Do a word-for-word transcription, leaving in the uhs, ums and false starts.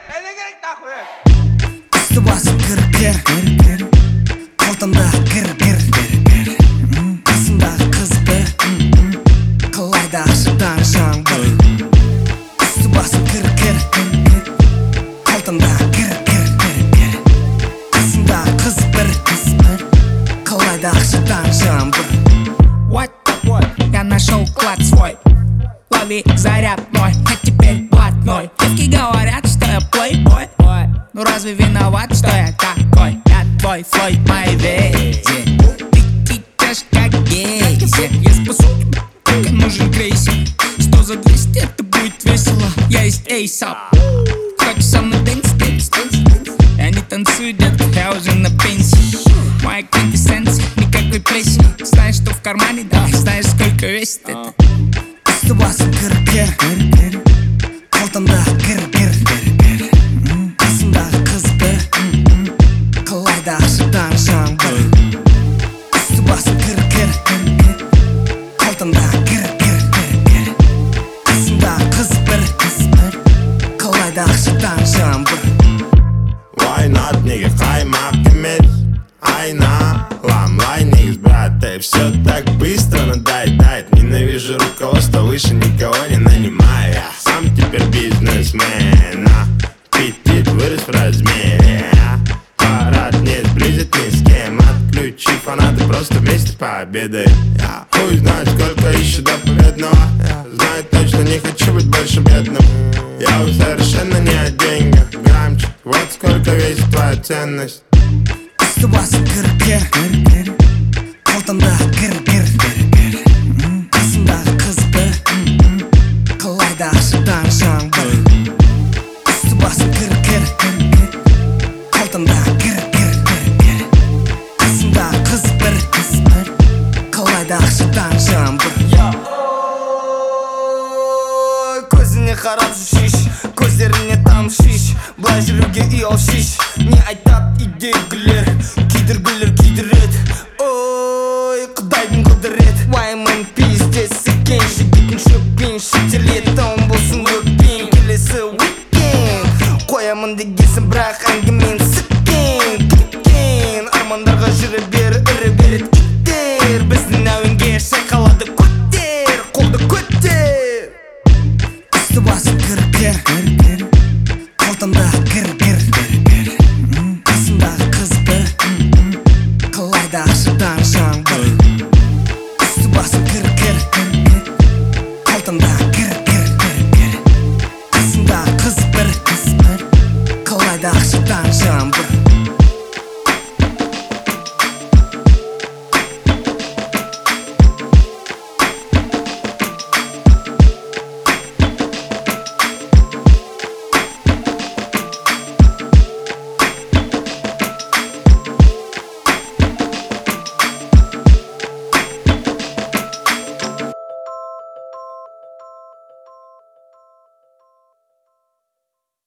не керек нахуй? Үсті басы кір-кір, қалтамда кір-кір, қасымдағы қыз бір, қалайда ақшадан жаңбыр. Үсті басы кір-кір, қалтамда кір-кір, қасымдағы қыз бір, қалайда ақшадан жаңбыр. What? Я нашел клад свой, лови заряд мой, а теперь блатной. Девки говорят, что я плейбой, ну разве виноват, что я такой? Я твой Флойд Майвези, ты течешь как гейзи. Я спасу тебя, только нужен крейсер. Сто за двести, это будет весело. Я есть эйсап. Хочешь со мной дэнс, дэнс, дэнс? Я не танцую, детка, я уже на пенсии. Моя квинтэссенция, никакой пресси. Знаешь, что в кармане, да, знаешь, сколько весит это. Үсті басым кір-кір, қалтамда кір-кір, қасымдағы қыз бір, қалайда ақшадан жаңбыр. Үсті басым кір-кір, қалтамда кір-кір, қасымдағы қыз бір, қалайда ақшадан жаңбыр. Why not, неге қаймақ емес? Айналам, лай негіз, брат, эй, все так быстро надоедает. Ненавижу руководство, выше никого не нанимаю. Я сам теперь бизнесмен, а аппетит вырос в размере. Парад не сблизит ни с кем. Отключи фанаты, просто вместе пообедаем. Я хуй знает, сколько еще до победного. Я знаю точно, не хочу быть больше бедным. Я уже совершенно не о деньгах. Грамчик, вот сколько весит твоя ценность. Үсті басым кір-кір, қалтамда кір-кір, қасымдағы қыз бір, қалайда ақшадан жаңбыр. Үсті басым кір-кір, қалтамда кір-кір, қасымдағы қыз бір, қалайда ақшадан жаңбыр. Көзіне қарап жүршиш, көздеріне тамшиш, былай жүруге ұялшиш. Не айтат идейгілер, күйдіргілер күйдірет. Ой, құдайдың құдірет. Уайымын пиздес екен, жігетін шөппен шетелет. Таун болсын өппен, келесі уикенд қоямын дегесін, бірақ әңгімен сіккен, кеткен. Армандарға жүрі бер, үрі берет кеттер. Біздің әуенге шайқалады көттер, қолды көттер. Үсті басым кір-кір, қалтамда кір-кір, қасымдағы қыз бір, қалайда ақшадан жаңбыр. Үсті басым кір-кір, қалтамда кір-кір, қасымдағы қыз бір, қалайда ақшадан